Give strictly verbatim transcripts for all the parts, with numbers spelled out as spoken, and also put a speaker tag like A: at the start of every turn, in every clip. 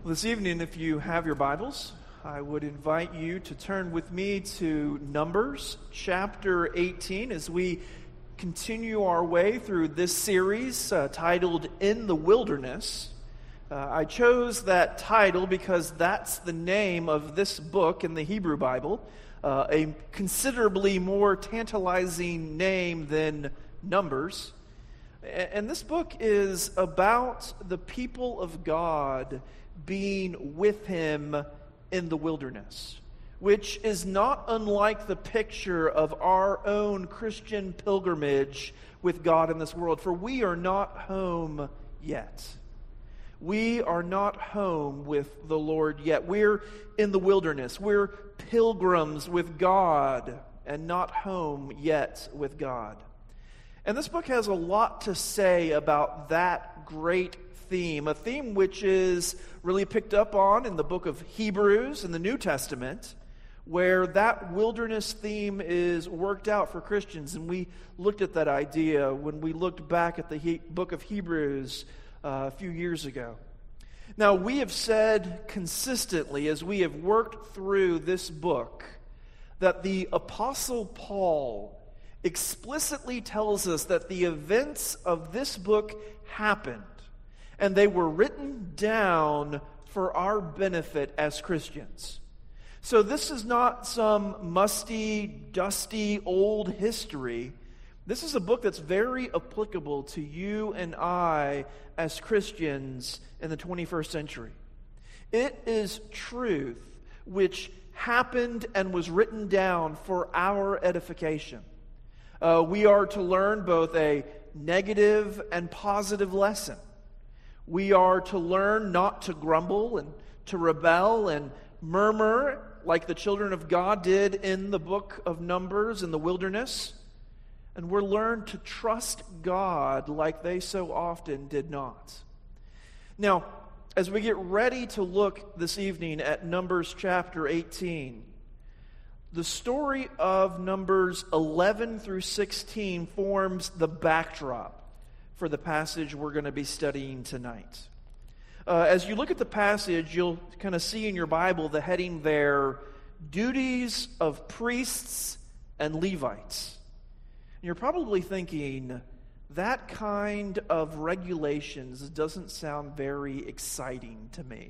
A: Well, this evening, if you have your Bibles, I would invite you to turn with me to Numbers chapter eighteen as we continue our way through this series uh, titled In the Wilderness. Uh, I chose that title because that's the name of this book in the Hebrew Bible, uh, a considerably more tantalizing name than Numbers. And this book is about the people of God being with him in the wilderness, which is not unlike the picture of our own Christian pilgrimage with God in this world. For we are not home yet. We are not home with the Lord yet. We're in the wilderness. We're pilgrims with God and not home yet with God. And this book has a lot to say about that great theme, a theme which is really picked up on in the book of Hebrews in the New Testament, where that wilderness theme is worked out for Christians. And we looked at that idea when we looked back at the he- book of Hebrews uh, a few years ago. Now, we have said consistently as we have worked through this book that the Apostle Paul explicitly tells us that the events of this book happened, and they were written down for our benefit as Christians. So this is not some musty, dusty, old history. This is a book that's very applicable to you and I as Christians in the twenty-first century. It is truth which happened and was written down for our edification. Uh, we are to learn both a negative and positive lesson. We are to learn not to grumble and to rebel and murmur like the children of God did in the book of Numbers in the wilderness. And we're learned to trust God like they so often did not. Now, as we get ready to look this evening at Numbers chapter eighteen, the story of Numbers eleven through sixteen forms the backdrop for the passage we're going to be studying tonight. Uh, as you look at the passage, you'll kind of see in your Bible the heading there, Duties of Priests and Levites. And you're probably thinking, that kind of regulations doesn't sound very exciting to me.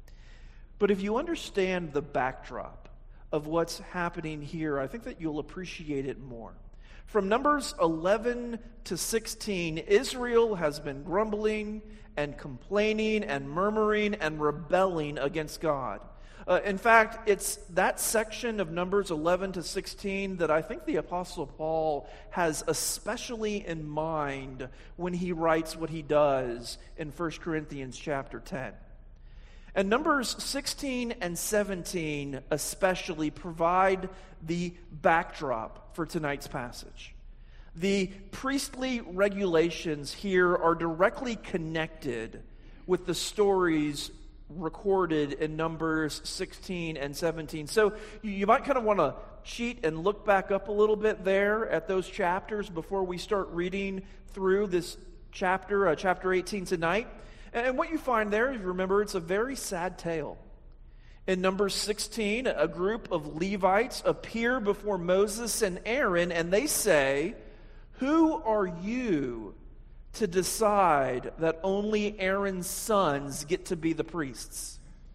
A: But if you understand the backdrop of what's happening here, I think that you'll appreciate it more. From Numbers eleven to sixteen, Israel has been grumbling and complaining and murmuring and rebelling against God. Uh, in fact, it's that section of Numbers eleven to sixteen that I think the Apostle Paul has especially in mind when he writes what he does in First Corinthians chapter ten. And Numbers sixteen and seventeen especially provide the backdrop for tonight's passage. The priestly regulations here are directly connected with the stories recorded in Numbers sixteen and seventeen. So you might kind of want to cheat and look back up a little bit there at those chapters before we start reading through this chapter, uh, chapter eighteen tonight. And what you find there, if you remember, it's a very sad tale. In Numbers sixteen, a group of Levites appear before Moses and Aaron, and they say, "Who are you to decide that only Aaron's sons get to be the priests?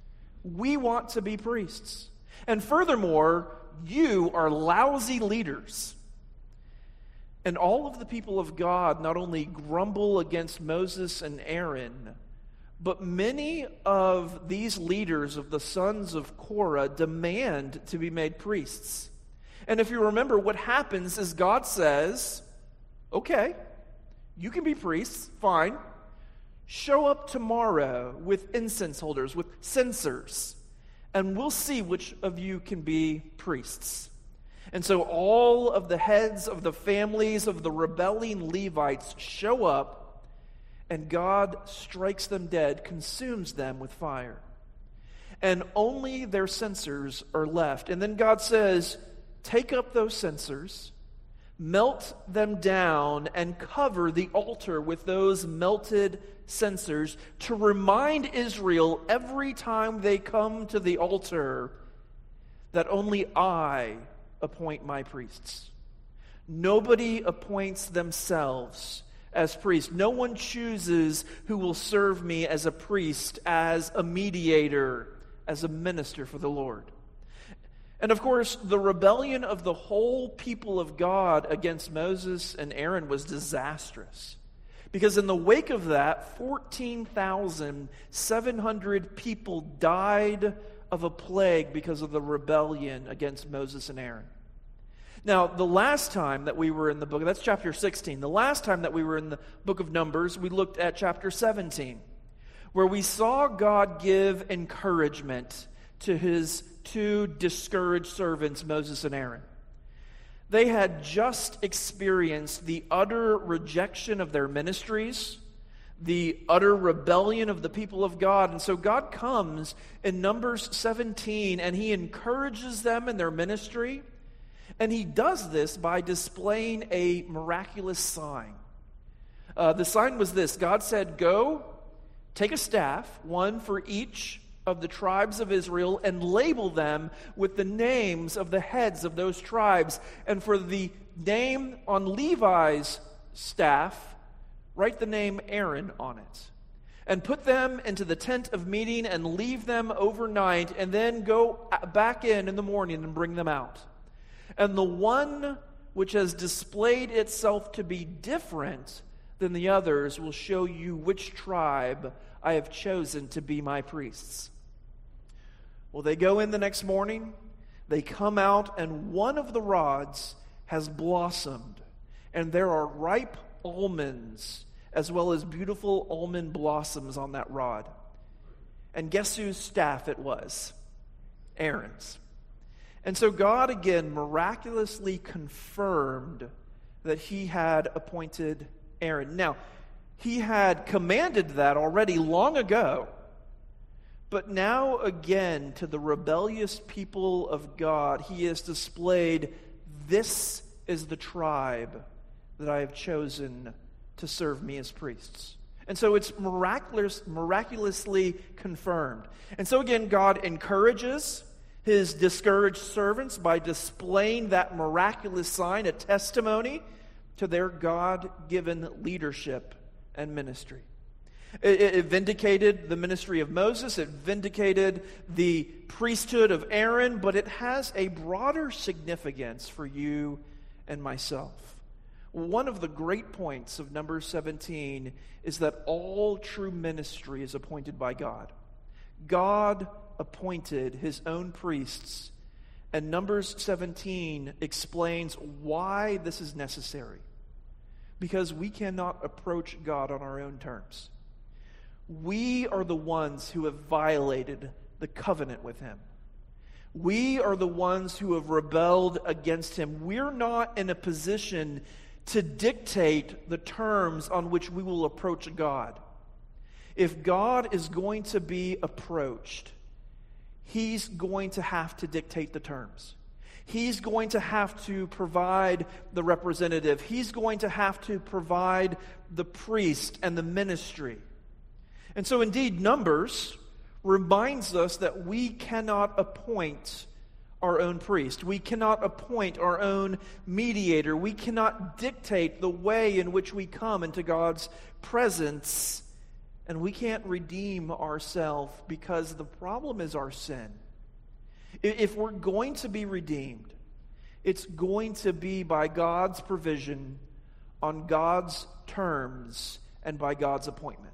A: We want to be priests. And furthermore, you are lousy leaders." And all of the people of God not only grumble against Moses and Aaron, but many of these leaders of the sons of Korah demand to be made priests. And if you remember, what happens is God says, okay, you can be priests, fine. Show up tomorrow with incense holders, with censers, and we'll see which of you can be priests. And so all of the heads of the families of the rebelling Levites show up, and God strikes them dead, consumes them with fire. And only their censers are left. And then God says, take up those censers, Melt them down and cover the altar with those melted censers to remind Israel every time they come to the altar that only I appoint my priests. Nobody appoints themselves as priests. No one chooses who will serve me as a priest, as a mediator, as a minister for the Lord. And of course, the rebellion of the whole people of God against Moses and Aaron was disastrous. Because in the wake of that, fourteen thousand seven hundred people died of a plague because of the rebellion against Moses and Aaron. Now, the last time that we were in the book, that's chapter sixteen. The last time that we were in the book of Numbers, we looked at chapter seventeen, where we saw God give encouragement to his two discouraged servants, Moses and Aaron. They had just experienced the utter rejection of their ministries, the utter rebellion of the people of God. And so God comes in Numbers seventeen and he encourages them in their ministry. And he does this by displaying a miraculous sign. Uh, the sign was this. God said, go, take a staff, one for each of the tribes of Israel, and label them with the names of the heads of those tribes. And for the name on Levi's staff, write the name Aaron on it. And put them into the tent of meeting and leave them overnight, and then go back in in the morning and bring them out. And the one which has displayed itself to be different than the others will show you which tribe I have chosen to be my priests. Well, they go in the next morning, they come out, and one of the rods has blossomed, and there are ripe almonds as well as beautiful almond blossoms on that rod. And guess whose staff it was? Aaron's. And so God again miraculously confirmed that he had appointed Aaron. Now, he had commanded that already long ago, but now again to the rebellious people of God, he has displayed, this is the tribe that I have chosen to serve me as priests. And so it's miraculous, miraculously confirmed. And so again, God encourages his discouraged servants by displaying that miraculous sign, a testimony to their God-given leadership and ministry. It, it vindicated the ministry of Moses, it vindicated the priesthood of Aaron, but it has a broader significance for you and myself. One of the great points of Numbers seventeen is that all true ministry is appointed by God. God appointed his own priests, and Numbers seventeen explains why this is necessary. Because we cannot approach God on our own terms. We are the ones who have violated the covenant with him. We are the ones who have rebelled against him. We're not in a position to dictate the terms on which we will approach God. If God is going to be approached, he's going to have to dictate the terms. He's going to have to provide the representative. He's going to have to provide the priest and the ministry. And so indeed, Numbers reminds us that we cannot appoint our own priest. We cannot appoint our own mediator. We cannot dictate the way in which we come into God's presence. And we can't redeem ourselves because the problem is our sin. If we're going to be redeemed, it's going to be by God's provision, on God's terms, and by God's appointment.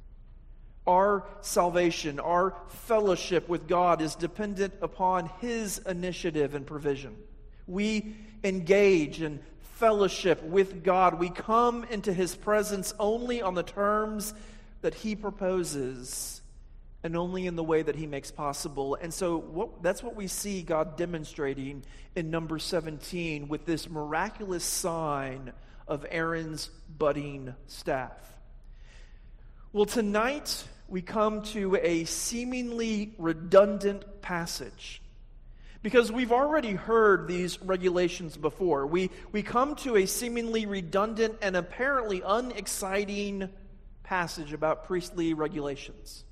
A: Our salvation, our fellowship with God is dependent upon his initiative and provision. We engage in fellowship with God. We come into his presence only on the terms that he proposes and only in the way that he makes possible. And so what, that's what we see God demonstrating in Numbers seventeen with this miraculous sign of Aaron's budding staff. Well, tonight we come to a seemingly redundant passage Because we've already heard these regulations before. We, we come to a seemingly redundant and apparently unexciting passage about priestly regulations.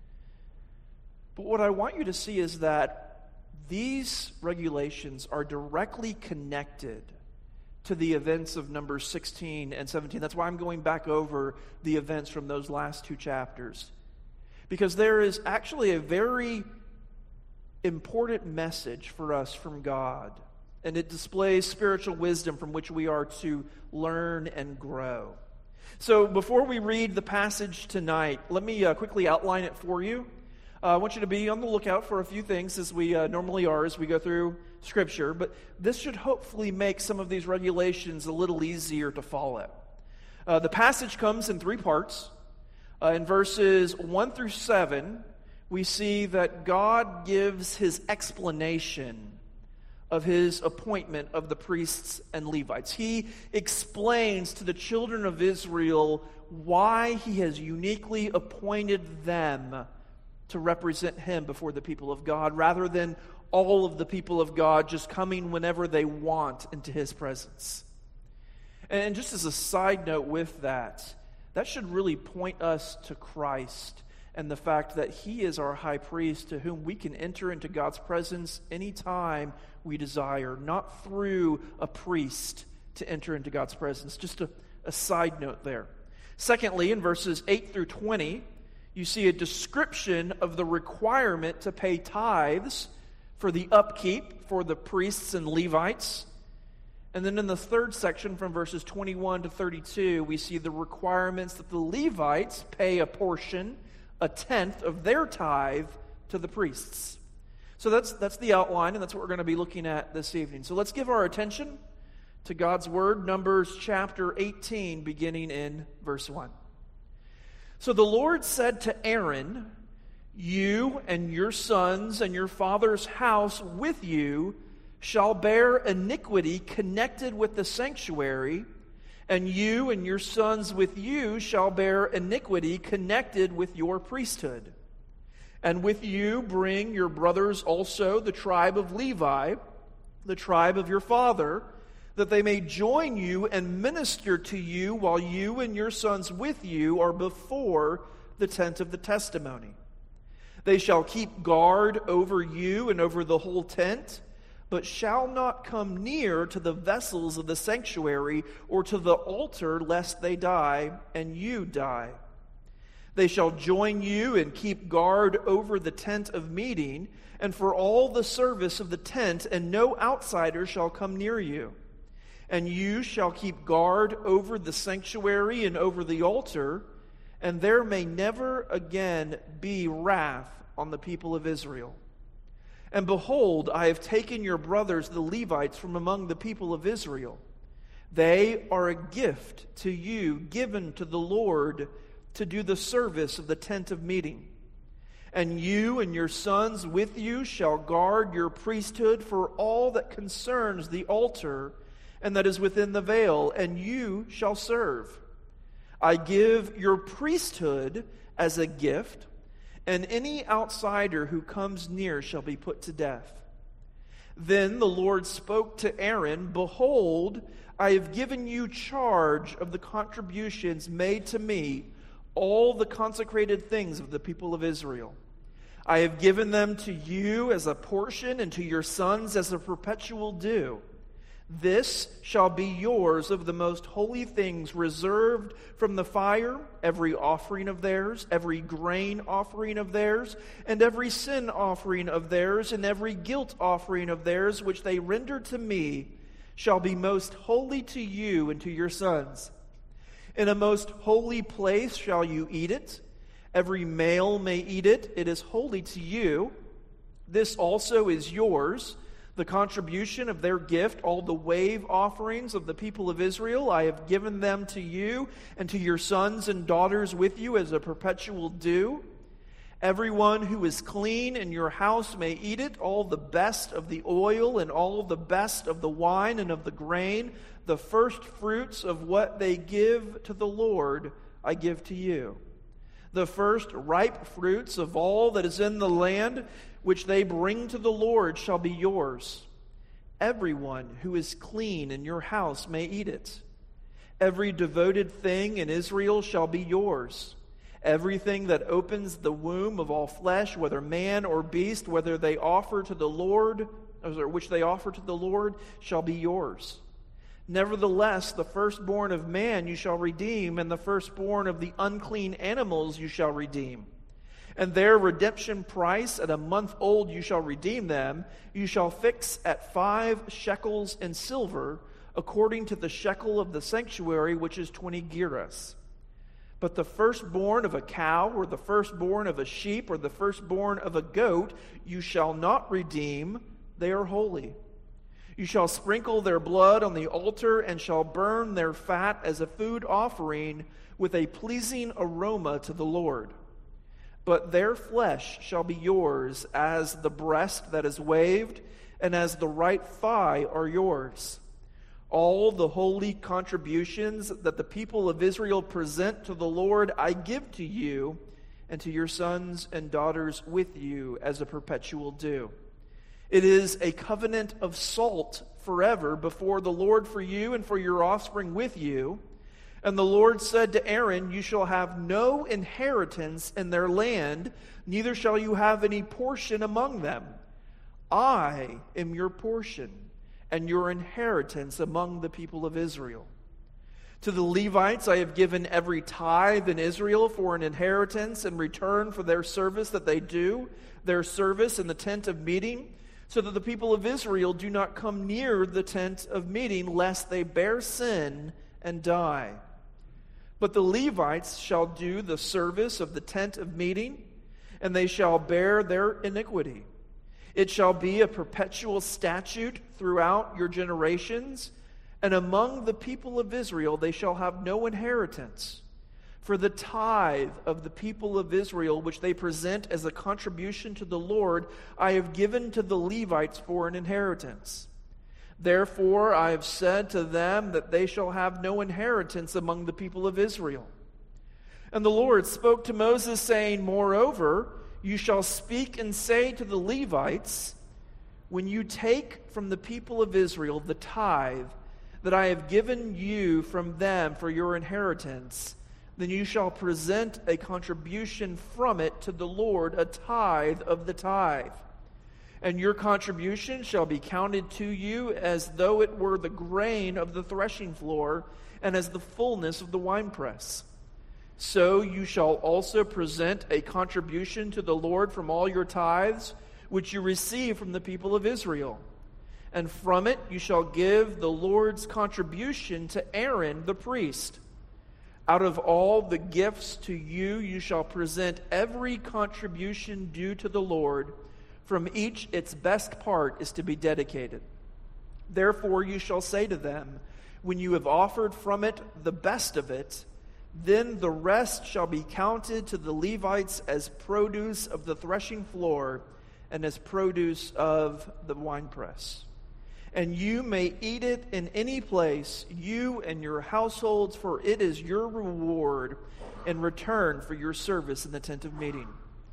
A: But what I want you to see is that these regulations are directly connected to the events of Numbers sixteen and seventeen. That's why I'm going back over the events from those last two chapters. Because there is actually a very important message for us from God. And it displays spiritual wisdom from which we are to learn and grow. So before we read the passage tonight, let me uh, quickly outline it for you. Uh, I want you to be on the lookout for a few things, as we uh, normally are as we go through Scripture. But this should hopefully make some of these regulations a little easier to follow. Uh, the passage comes in three parts. Uh, in verses one through seven, we see that God gives his explanation of his appointment of the priests and Levites. He explains to the children of Israel why he has uniquely appointed them to represent him before the people of God, rather than all of the people of God just coming whenever they want into his presence. And just as a side note with that, that should really point us to Christ and the fact that he is our high priest to whom we can enter into God's presence anytime we desire, not through a priest to enter into God's presence. Just a, a side note there. Secondly, in verses eight through twenty, you see a description of the requirement to pay tithes for the upkeep for the priests and Levites. And then in the third section, from verses twenty-one to thirty-two, we see the requirements that the Levites pay a portion, a tenth of their tithe to the priests. So that's that's the outline, and that's what we're going to be looking at this evening. So let's give our attention to God's Word, Numbers chapter eighteen, beginning in verse one. So the Lord said to Aaron, "You and your sons and your father's house with you shall bear iniquity connected with the sanctuary, and you and your sons with you shall bear iniquity connected with your priesthood. And with you bring your brothers also, the tribe of Levi, the tribe of your father, that they may join you and minister to you while you and your sons with you are before the tent of the testimony. They shall keep guard over you and over the whole tent, but shall not come near to the vessels of the sanctuary or to the altar, lest they die and you die. They shall join you and keep guard over the tent of meeting and for all the service of the tent, and no outsider shall come near you. And you shall keep guard over the sanctuary and over the altar, and there may never again be wrath on the people of Israel. And behold, I have taken your brothers, the Levites, from among the people of Israel. They are a gift to you, given to the Lord, to do the service of the tent of meeting. And you and your sons with you shall guard your priesthood for all that concerns the altar and that is within the veil, and you shall serve. I give your priesthood as a gift, and any outsider who comes near shall be put to death." Then the Lord spoke to Aaron, "Behold, I have given you charge of the contributions made to me, all the consecrated things of the people of Israel. I have given them to you as a portion, and to your sons as a perpetual due. This shall be yours of the most holy things reserved from the fire, every offering of theirs, every grain offering of theirs, and every sin offering of theirs, and every guilt offering of theirs, which they render to me, shall be most holy to you and to your sons. In a most holy place shall you eat it. Every male may eat it. It is holy to you. This also is yours, the contribution of their gift, all the wave offerings of the people of Israel. I have given them to you and to your sons and daughters with you as a perpetual due. Everyone who is clean in your house may eat it, all the best of the oil and all the best of the wine and of the grain, the first fruits of what they give to the Lord, I give to you. The first ripe fruits of all that is in the land, which they bring to the Lord, shall be yours. Everyone who is clean in your house may eat it. Every devoted thing in Israel shall be yours. Everything that opens the womb of all flesh, whether man or beast, whether they offer to the Lord, or which they offer to the Lord, shall be yours. Nevertheless, the firstborn of man you shall redeem, and the firstborn of the unclean animals you shall redeem. And their redemption price, at a month old you shall redeem them. You shall fix at five shekels in silver, according to the shekel of the sanctuary, which is twenty gerahs. But the firstborn of a cow, or the firstborn of a sheep, or the firstborn of a goat, you shall not redeem. They are holy. You shall sprinkle their blood on the altar, and shall burn their fat as a food offering with a pleasing aroma to the Lord. But their flesh shall be yours, as the breast that is waved, and as the right thigh are yours. All the holy contributions that the people of Israel present to the Lord I give to you, and to your sons and daughters with you as a perpetual due. It is a covenant of salt forever before the Lord for you and for your offspring with you. And the Lord said to Aaron, you shall have no inheritance in their land, neither shall you have any portion among them. I am your portion and your inheritance among the people of Israel. To the Levites I have given every tithe in Israel for an inheritance in return for their service that they do, their service in the tent of meeting, so that the people of Israel do not come near the tent of meeting, lest they bear sin and die. But the Levites shall do the service of the tent of meeting, and they shall bear their iniquity. It shall be a perpetual statute throughout your generations, and among the people of Israel they shall have no inheritance. For the tithe of the people of Israel, which they present as a contribution to the Lord, I have given to the Levites for an inheritance. Therefore I have said to them that they shall have no inheritance among the people of Israel. And the Lord spoke to Moses, saying, Moreover, you shall speak and say to the Levites, when you take from the people of Israel the tithe that I have given you from them for your inheritance, then you shall present a contribution from it to the Lord, a tithe of the tithe. And your contribution shall be counted to you as though it were the grain of the threshing floor, and as the fullness of the winepress. So you shall also present a contribution to the Lord from all your tithes, which you receive from the people of Israel. And from it you shall give the Lord's contribution to Aaron the priest. Out of all the gifts to you, you shall present every contribution due to the Lord. From each its best part is to be dedicated. Therefore you shall say to them, when you have offered from it the best of it, then the rest shall be counted to the Levites as produce of the threshing floor and as produce of the winepress. And you may eat it in any place, you and your households, for it is your reward in return for your service in the tent of meeting.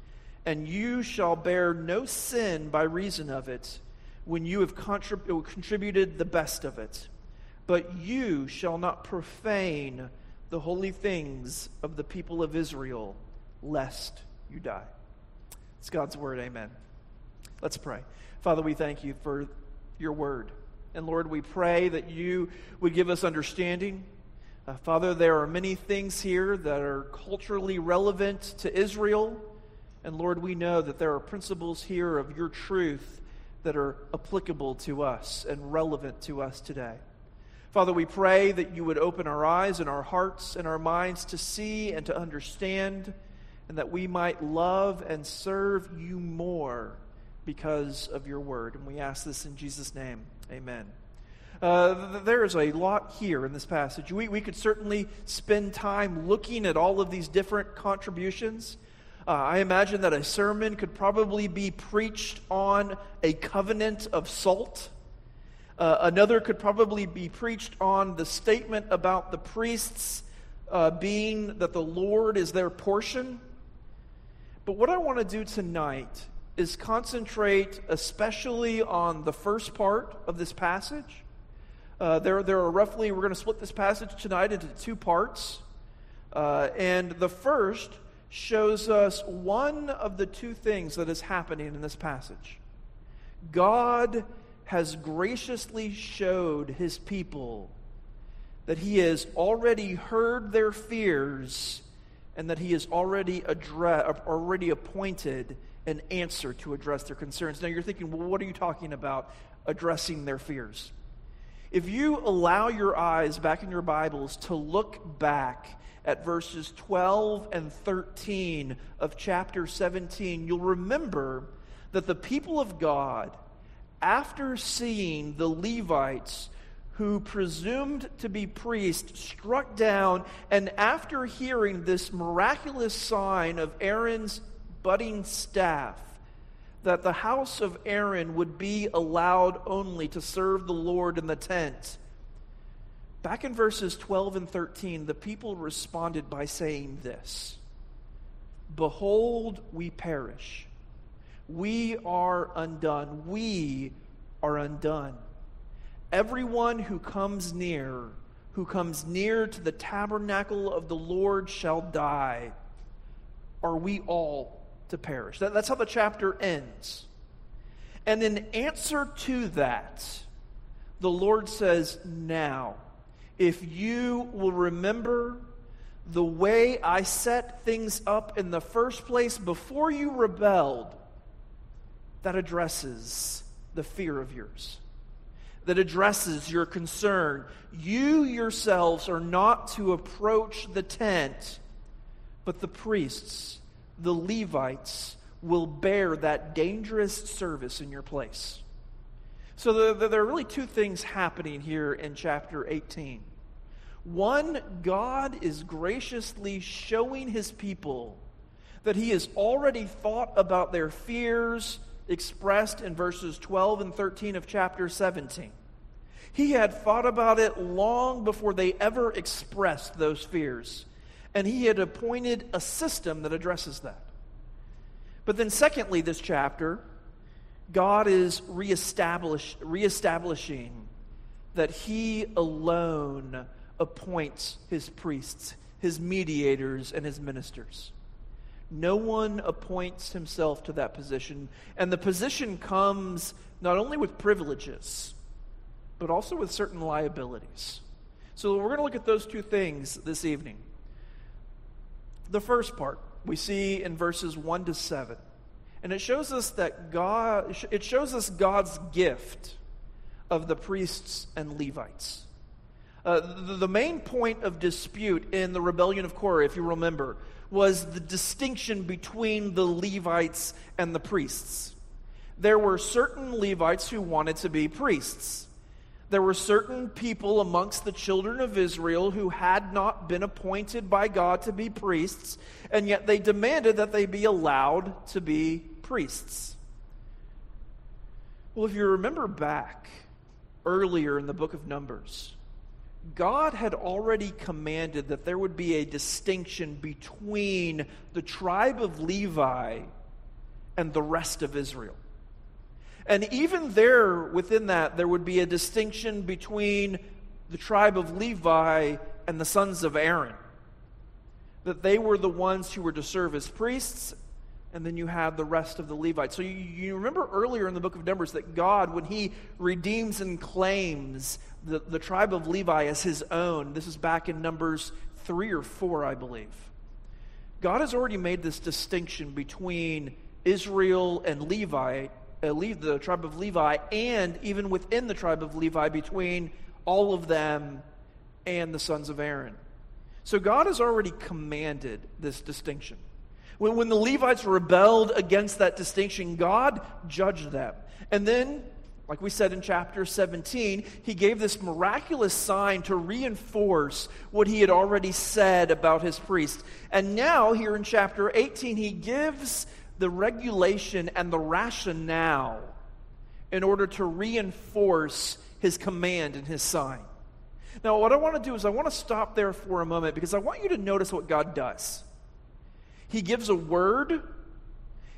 A: And you shall bear no sin by reason of it, when you have contrib- contributed the best of it. But you shall not profane the holy things of the people of Israel, lest you die. It's God's word, amen. Let's pray. Father, we thank you for your word. And Lord, we pray that you would give us understanding. Uh, Father, there are many things here that are culturally relevant to Israel. And Lord, we know that there are principles here of your truth that are applicable to us and relevant to us today. Father, we pray that you would open our eyes and our hearts and our minds to see and to understand, and that we might love and serve you more because of your word. And we ask this in Jesus' name. Amen. Uh, th- there is a lot here in this passage. We, we could certainly spend time looking at all of these different contributions. Uh, I imagine that a sermon could probably be preached on a covenant of salt. Uh, another could probably be preached on the statement about the priests uh, being that the Lord is their portion. But what I want to do tonight is concentrate especially on the first part of this passage. Uh, there, there are roughly, we're going to split this passage tonight into two parts. Uh, and the first shows us one of the two things that is happening in this passage. God has graciously showed his people that he has already heard their fears and that he has already address, already appointed an answer to address their concerns. Now you're thinking, well, what are you talking about addressing their fears? If you allow your eyes back in your Bibles to look back at verses twelve and thirteen of chapter seventeen, you'll remember that the people of God, after seeing the Levites who presumed to be priests struck down, and after hearing this miraculous sign of Aaron's budding staff, that the house of Aaron would be allowed only to serve the Lord in the tent. Back in verses twelve and thirteen, the people responded by saying this: "Behold, we perish. We are undone. We are undone. Everyone who comes near, who comes near to the tabernacle of the Lord shall die. Are we all to perish?" That, that's how the chapter ends. And in answer to that, the Lord says, "Now, if you will remember the way I set things up in the first place before you rebelled," that addresses the fear of yours. That addresses your concern. You yourselves are not to approach the tent, but the priests, the Levites, will bear that dangerous service in your place. So there, there are really two things happening here in chapter eighteen. One, God is graciously showing his people that he has already thought about their fears expressed in verses twelve and thirteen of chapter seventeen. He had thought about it long before they ever expressed those fears, and he had appointed a system that addresses that. But then secondly, this chapter, God is reestablish, reestablishing that he alone appoints his priests, his mediators, and his ministers. No one appoints himself to that position, and the position comes not only with privileges, but also with certain liabilities. So we're going to look at those two things this evening. The first part we see in verses one to seven. And it shows us that God, it shows us God's gift of the priests and Levites. Uh, the, the main point of dispute in the rebellion of Korah, if you remember, was the distinction between the Levites and the priests. There were certain Levites who wanted to be priests. There were certain people amongst the children of Israel who had not been appointed by God to be priests, and yet they demanded that they be allowed to be priests. Well, if you remember back earlier in the book of Numbers, God had already commanded that there would be a distinction between the tribe of Levi and the rest of Israel. And even there, within that, there would be a distinction between the tribe of Levi and the sons of Aaron. That they were the ones who were to serve as priests, and then you had the rest of the Levites. So you, you remember earlier in the book of Numbers that God, when he redeems and claims the, the tribe of Levi as his own, this is back in Numbers three or four, I believe. God has already made this distinction between Israel and Levi, uh, the tribe of Levi, and even within the tribe of Levi, between all of them and the sons of Aaron. So God has already commanded this distinction. When, when the Levites rebelled against that distinction, God judged them. And then, like we said in chapter seventeen, he gave this miraculous sign to reinforce what he had already said about his priests. And now, here in chapter eighteen, he gives the regulation and the rationale in order to reinforce his command and his sign. Now, what I want to do is I want to stop there for a moment because I want you to notice what God does. He gives a word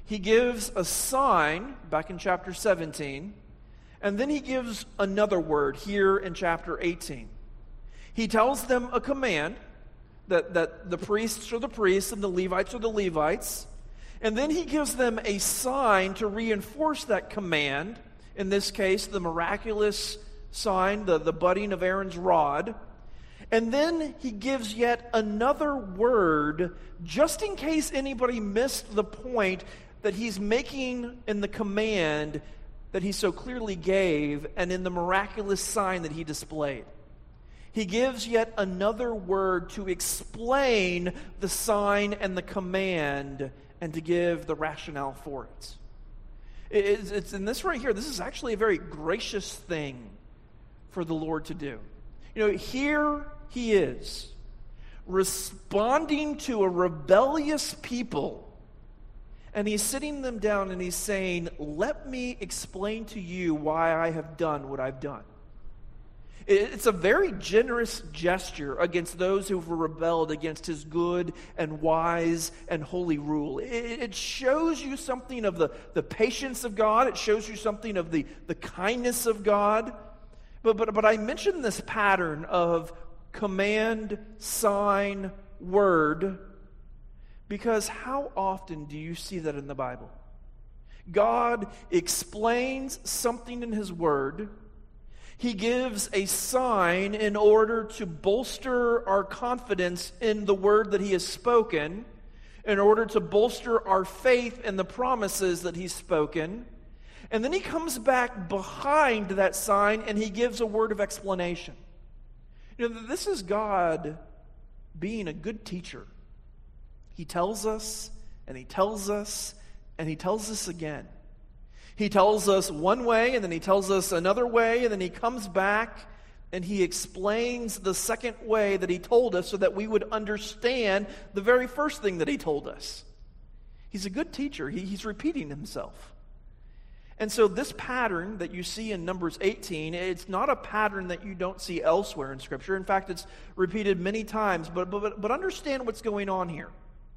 A: He gives a sign back in chapter seventeen, and then he gives another word here in chapter eighteen. He tells them a command that, that the priests are the priests and the Levites are the Levites, and then he gives them a sign to reinforce that command, in this case, the miraculous sign, the, the budding of Aaron's rod. And then he gives yet another word, just in case anybody missed the point that he's making in the command that he so clearly gave and in the miraculous sign that he displayed. He gives yet another word to explain the sign and the command and to give the rationale for it. It's, it's in this right here, this is actually a very gracious thing for the Lord to do. You know, here he is, responding to a rebellious people, and he's sitting them down and he's saying, let me explain to you why I have done what I've done. It's a very generous gesture against those who've rebelled against his good and wise and holy rule. It shows you something of the, the patience of God. It shows you something of the, the kindness of God. But, but, but I mentioned this pattern of command, sign, word, because how often do you see that in the Bible? God explains something in his word. He gives a sign in order to bolster our confidence in the word that he has spoken, in order to bolster our faith in the promises that he's spoken. And then he comes back behind that sign and he gives a word of explanation. You know, this is God being a good teacher. He tells us, and he tells us, and he tells us again. He tells us one way, and then he tells us another way, and then he comes back and he explains the second way that he told us so that we would understand the very first thing that he told us. He's a good teacher. He, he's repeating himself. And so this pattern that you see in Numbers eighteen, it's not a pattern that you don't see elsewhere in Scripture. In fact, it's repeated many times, but, but, but understand what's going on here.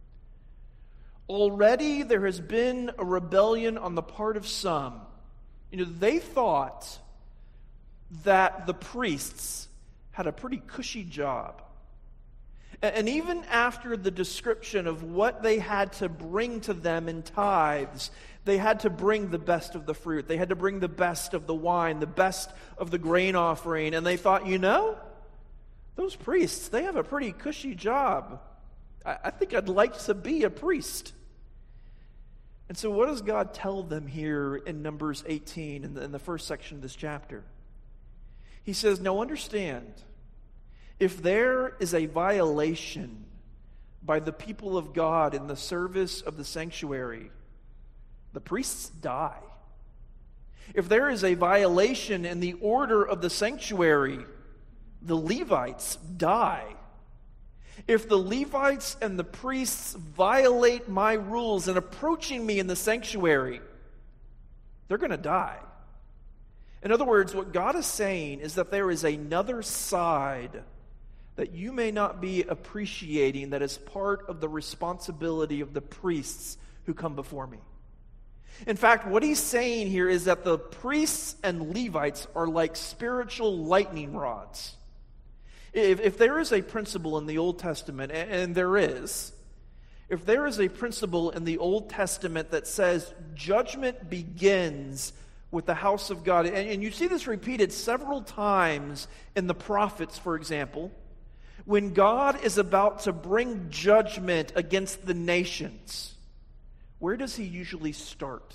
A: Already there has been a rebellion on the part of some. You know, they thought that the priests had a pretty cushy job. And even after the description of what they had to bring to them in tithes, they had to bring the best of the fruit. They had to bring the best of the wine, the best of the grain offering. And they thought, you know, those priests, they have a pretty cushy job. I, I think I'd like to be a priest. And so what does God tell them here in Numbers eighteen, in the, in the first section of this chapter? He says, now understand, if there is a violation by the people of God in the service of the sanctuary, the priests die. If there is a violation in the order of the sanctuary, the Levites die. If the Levites and the priests violate my rules in approaching me in the sanctuary, they're going to die. In other words, what God is saying is that there is another side that you may not be appreciating that is part of the responsibility of the priests who come before me. In fact, what he's saying here is that the priests and Levites are like spiritual lightning rods. If, if there is a principle in the Old Testament, and, and there is, if there is a principle in the Old Testament that says judgment begins with the house of God, and, and you see this repeated several times in the prophets, for example, when God is about to bring judgment against the nations, where does he usually start?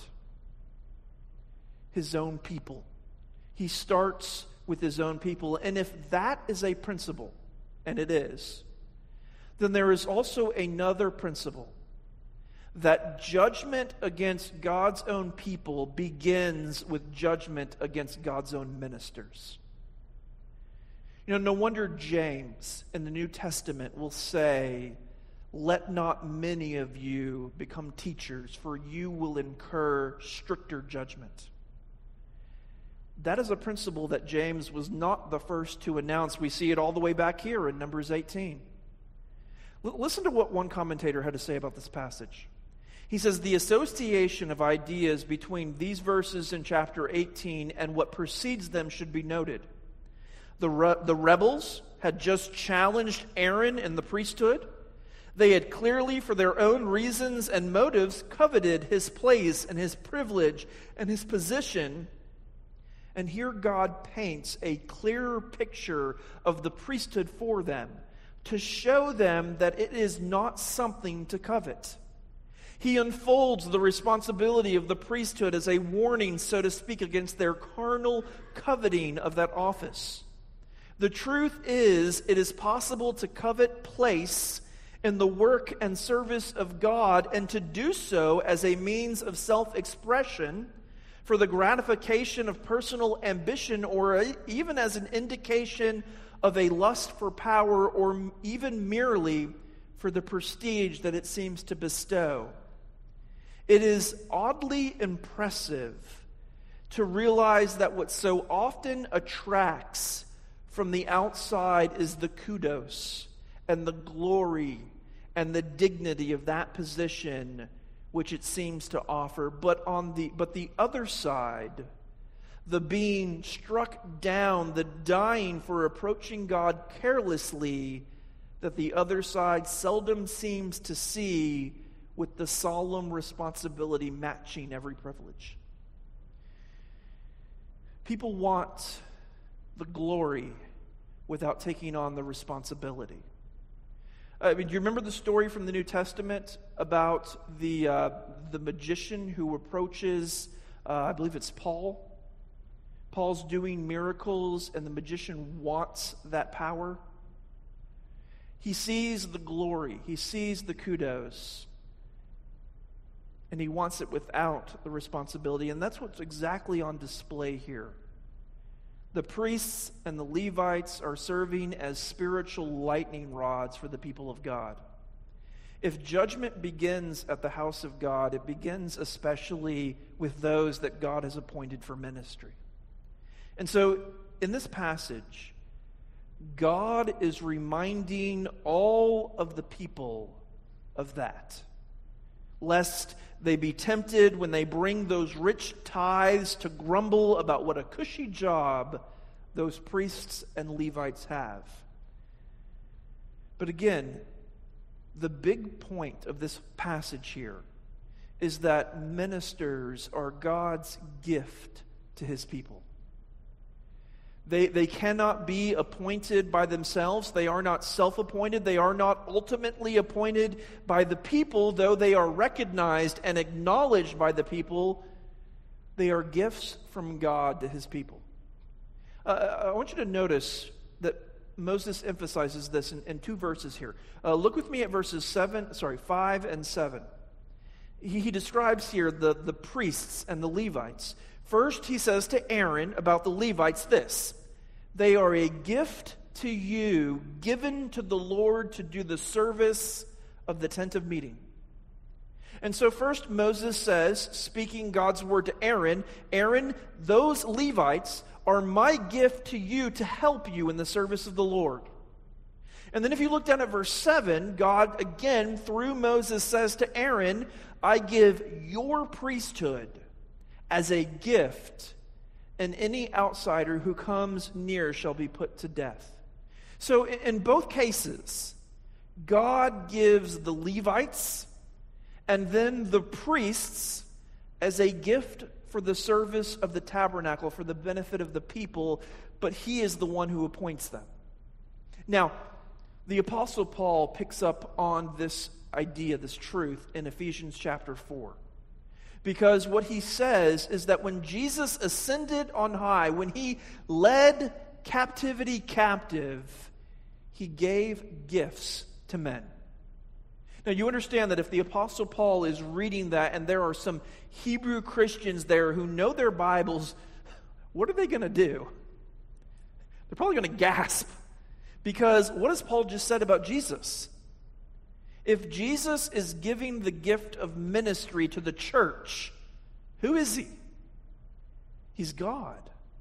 A: His own people. He starts with his own people. And if that is a principle, and it is, then there is also another principle, that judgment against God's own people begins with judgment against God's own ministers. You know, no wonder James in the New Testament will say, let not many of you become teachers, for you will incur stricter judgment. That is a principle that James was not the first to announce. We see it all the way back here in Numbers eighteen. L- listen to what one commentator had to say about this passage. He says the association of ideas between these verses in chapter eighteen and what precedes them should be noted. The, re- the rebels had just challenged Aaron in the priesthood. They had clearly, for their own reasons and motives, coveted his place and his privilege and his position. And here God paints a clearer picture of the priesthood for them, to show them that it is not something to covet. He unfolds the responsibility of the priesthood as a warning, so to speak, against their carnal coveting of that office. The truth is, it is possible to covet place in the work and service of God, and to do so as a means of self-expression for the gratification of personal ambition, or even as an indication of a lust for power, or even merely for the prestige that it seems to bestow. It is oddly impressive to realize that what so often attracts from the outside is the kudos and the glory and the dignity of that position which it seems to offer. But on the but the other side, the being struck down, the dying for approaching God carelessly, that the other side seldom seems to see, with the solemn responsibility matching every privilege. People want the glory without taking on the responsibility. I mean, do you remember the story from the New Testament about the uh, the magician who approaches, uh, I believe it's Paul? Paul's doing miracles, and the magician wants that power. He sees the glory. He sees the kudos. And he wants it without the responsibility. And that's what's exactly on display here. The priests and the Levites are serving as spiritual lightning rods for the people of God. If judgment begins at the house of God, it begins especially with those that God has appointed for ministry. And so, in this passage, God is reminding all of the people of that, lest they be tempted when they bring those rich tithes to grumble about what a cushy job those priests and Levites have. But again, the big point of this passage here is that ministers are God's gift to his people. They, they cannot be appointed by themselves. They are not self-appointed. They are not ultimately appointed by the people, though they are recognized and acknowledged by the people. They are gifts from God to his people. Uh, I want you to notice that Moses emphasizes this in, in two verses here. Uh, look with me at verses seven, sorry, five and seven. He, he describes here the, the priests and the Levites. First, he says to Aaron about the Levites this: they are a gift to you, given to the Lord to do the service of the tent of meeting. And so first Moses says, speaking God's word to Aaron, Aaron, those Levites are my gift to you to help you in the service of the Lord. And then if you look down at verse seven, God again, through Moses, says to Aaron, I give your priesthood as a gift, and any outsider who comes near shall be put to death. So in both cases, God gives the Levites and then the priests as a gift for the service of the tabernacle, for the benefit of the people, but he is the one who appoints them. Now, the Apostle Paul picks up on this idea, this truth, in Ephesians chapter four. Because what he says is that when Jesus ascended on high, when he led captivity captive, he gave gifts to men. Now you understand that if the Apostle Paul is reading that and there are some Hebrew Christians there who know their Bibles, what are they going to do? They're probably going to gasp. Because what has Paul just said about Jesus? If Jesus is giving the gift of ministry to the church, who is he? He's God.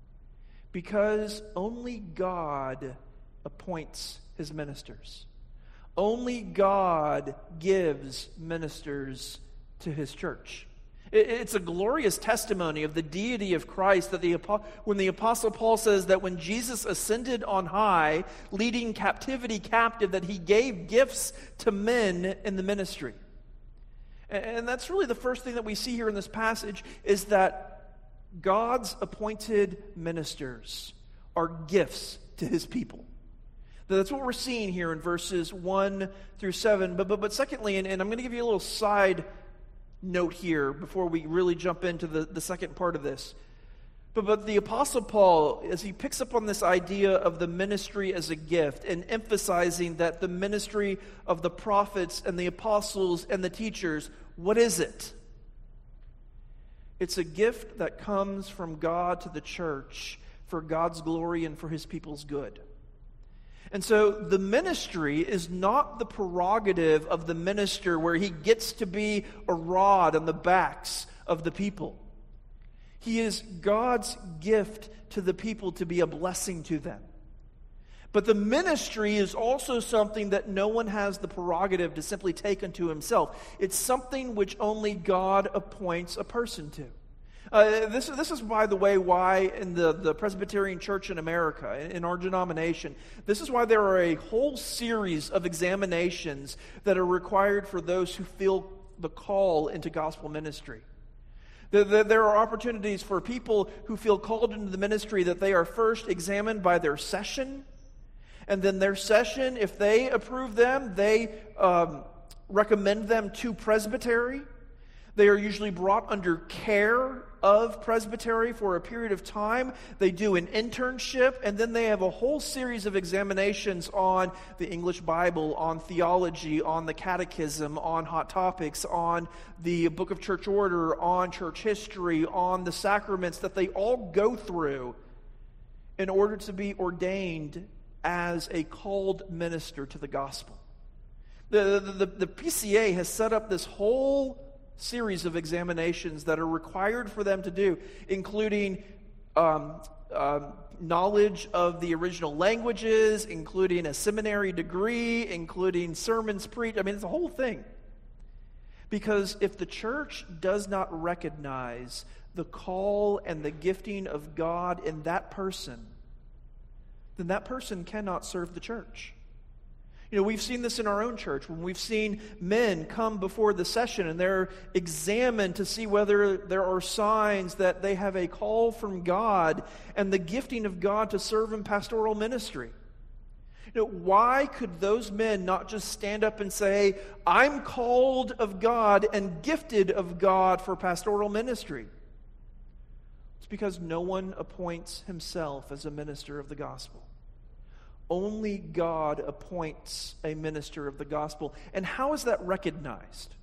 A: Because only God appoints his ministers. Only God gives ministers to his church. It's a glorious testimony of the deity of Christ that the when the Apostle Paul says that when Jesus ascended on high, leading captivity captive, that he gave gifts to men in the ministry. And that's really the first thing that we see here in this passage, is that God's appointed ministers are gifts to his people. That's what we're seeing here in verses one through seven. But, but, but secondly, and, and I'm going to give you a little side note here before we really jump into the, the second part of this. But, but the Apostle Paul, as he picks up on this idea of the ministry as a gift and emphasizing that the ministry of the prophets and the apostles and the teachers, what is it? It's a gift that comes from God to the church for God's glory and for his people's good. And so the ministry is not the prerogative of the minister where he gets to be a rod on the backs of the people. He is God's gift to the people to be a blessing to them. But the ministry is also something that no one has the prerogative to simply take unto himself. It's something which only God appoints a person to. Uh, this, this is, by the way, why in the, the Presbyterian Church in America, in, in our denomination, this is why there are a whole series of examinations that are required for those who feel the call into gospel ministry. The, the, there are opportunities for people who feel called into the ministry that they are first examined by their session, and then their session, if they approve them, they um, recommend them to presbytery. They are usually brought under care of presbytery for a period of time. They do an internship, and then they have a whole series of examinations on the English Bible, on theology, on the catechism, on hot topics, on the Book of Church Order, on church history, on the sacraments that they all go through in order to be ordained as a called minister to the gospel. The, the, the, the P C A has set up this whole series of examinations that are required for them to do, including um, um, knowledge of the original languages, including a seminary degree, including sermons preached. I mean, it's a whole thing. Because if the church does not recognize the call and the gifting of God in that person, then that person cannot serve the church. You know, we've seen this in our own church when we've seen men come before the session and they're examined to see whether there are signs that they have a call from God and the gifting of God to serve in pastoral ministry. You know, why could those men not just stand up and say, I'm called of God and gifted of God for pastoral ministry? It's because no one appoints himself as a minister of the gospel. Only God appoints a minister of the gospel. And how is that recognized?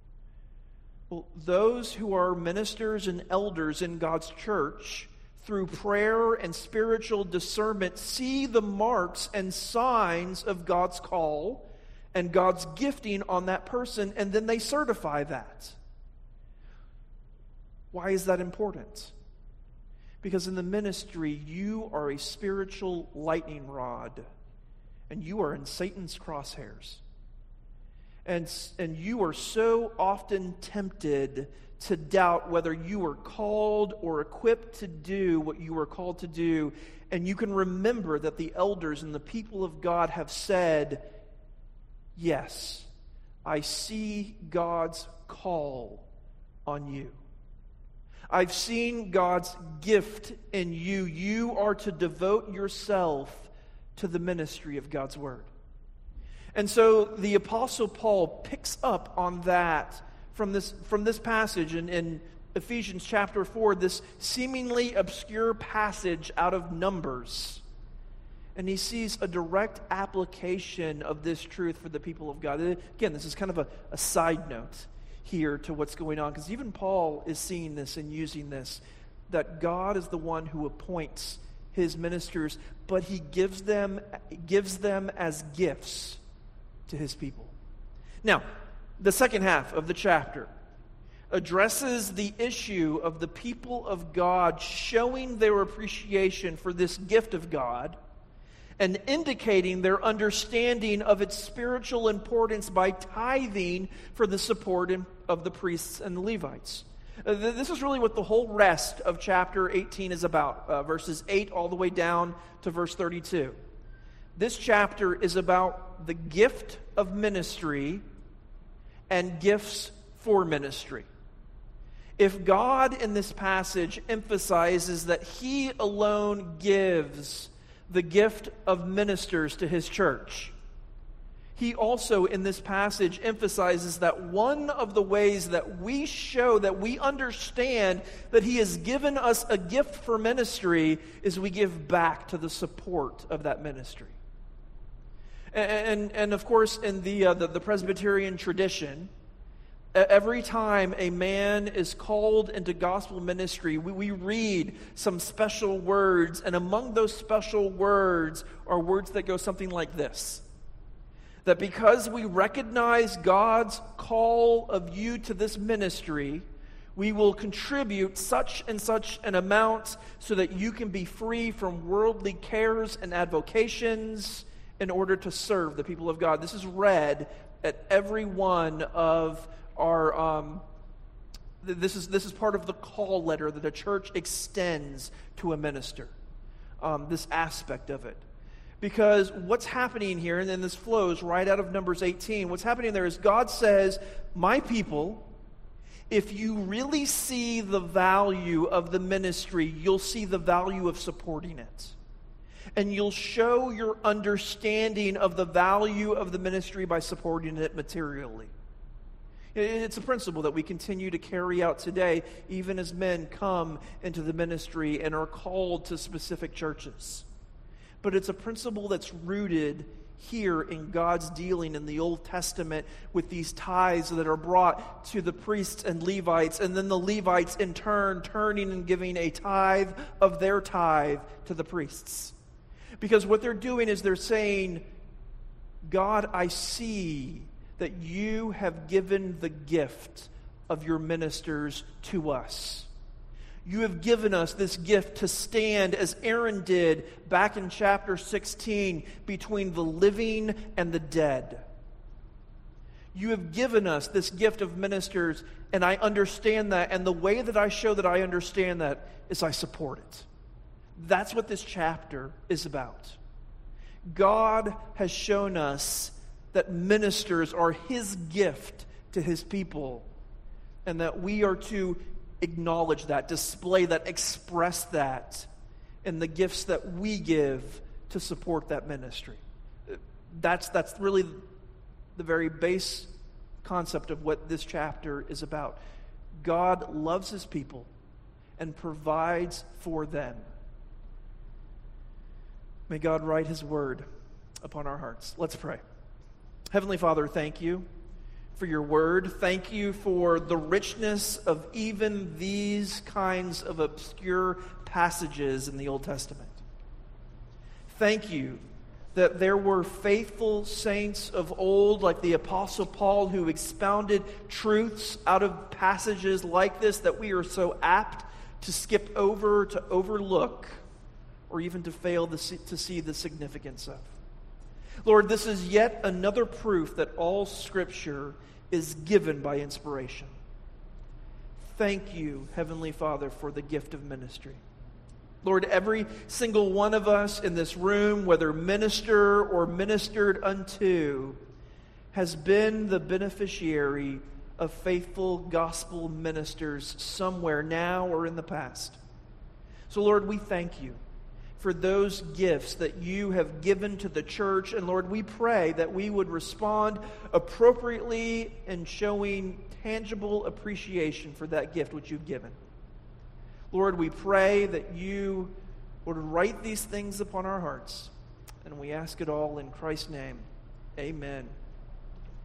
A: Well, those who are ministers and elders in God's church, through prayer and spiritual discernment, see the marks and signs of God's call and God's gifting on that person, and then they certify that. Why is that important? Because in the ministry, you are a spiritual lightning rod, and you are in Satan's crosshairs. And, and you are so often tempted to doubt whether you are called or equipped to do what you are called to do. And you can remember that the elders and the people of God have said, yes, I see God's call on you. I've seen God's gift in you. You are to devote yourself to the ministry of God's word. And so the Apostle Paul picks up on that from this, from this passage in, in Ephesians chapter four, this seemingly obscure passage out of Numbers. And he sees a direct application of this truth for the people of God. Again, this is kind of a, a side note here to what's going on, because even Paul is seeing this and using this, that God is the one who appoints his ministers, but he gives them gives them as gifts to his people. Now, the second half of the chapter addresses the issue of the people of God showing their appreciation for this gift of God and indicating their understanding of its spiritual importance by tithing for the support and of the priests and the Levites. Uh, th- this is really what the whole rest of chapter eighteen is about, uh, verses eight all the way down to verse thirty-two. This chapter is about the gift of ministry and gifts for ministry. If God in this passage emphasizes that He alone gives the gift of ministers to His church, He also in this passage emphasizes that one of the ways that we show that we understand that He has given us a gift for ministry is we give back to the support of that ministry. And, and, and of course, in the, uh, the, the Presbyterian tradition, every time a man is called into gospel ministry, we, we read some special words, and among those special words are words that go something like this: that because we recognize God's call of you to this ministry, we will contribute such and such an amount so that you can be free from worldly cares and avocations in order to serve the people of God. This is read at every one of our, um, this is this is part of the call letter that the church extends to a minister, um, this aspect of it. Because what's happening here, and then this flows right out of Numbers eighteen, what's happening there is God says, my people, if you really see the value of the ministry, you'll see the value of supporting it. And you'll show your understanding of the value of the ministry by supporting it materially. It's a principle that we continue to carry out today, even as men come into the ministry and are called to specific churches. But it's a principle that's rooted here in God's dealing in the Old Testament with these tithes that are brought to the priests and Levites, and then the Levites in turn turning and giving a tithe of their tithe to the priests. Because what they're doing is they're saying, God, I see that you have given the gift of your ministers to us. You have given us this gift to stand, as Aaron did back in chapter sixteen, between the living and the dead. You have given us this gift of ministers, and I understand that, and the way that I show that I understand that is I support it. That's what this chapter is about. God has shown us that ministers are His gift to His people, and that we are to acknowledge that, display that, express that in the gifts that we give to support that ministry. That's, that's really the very base concept of what this chapter is about. God loves His people and provides for them. May God write His word upon our hearts. Let's pray. Heavenly Father, thank you for your word. Thank you for the richness of even these kinds of obscure passages in the Old Testament. Thank you that there were faithful saints of old, like the Apostle Paul, who expounded truths out of passages like this that we are so apt to skip over, to overlook, or even to fail to see, to see the significance of. Lord, this is yet another proof that all Scripture is given by inspiration. Thank you, Heavenly Father, for the gift of ministry. Lord, every single one of us in this room, whether minister or ministered unto, has been the beneficiary of faithful gospel ministers somewhere now or in the past. So, Lord, we thank you for those gifts that you have given to the church. And Lord, we pray that we would respond appropriately in showing tangible appreciation for that gift which you've given. Lord, we pray that you would write these things upon our hearts. And we ask it all in Christ's name. Amen.